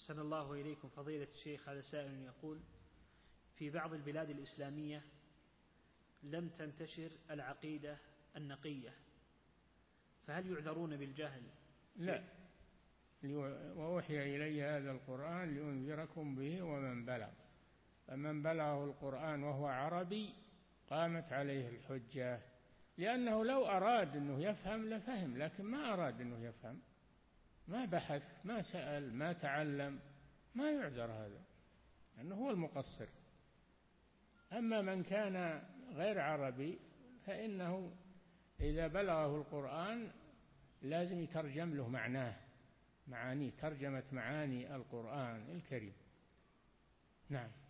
أحسن الله إليكم فضيلة الشيخ. هذا سائل يقول: في بعض البلاد الإسلامية لم تنتشر العقيدة النقية، فهل يعذرون بالجهل؟ لا، وأوحي إلي هذا القرآن لأنذركم به ومن بلغ، فمن بلغه القرآن وهو عربي قامت عليه الحجة، لأنه لو أراد أنه يفهم لفهم، لكن ما أراد أنه يفهم، ما بحث، ما سأل، ما تعلم، ما يعذر هذا، أنه هو المقصر. أما من كان غير عربي فإنه إذا بلغه القرآن لازم يترجم له معانيه، ترجمة معاني القرآن الكريم. نعم.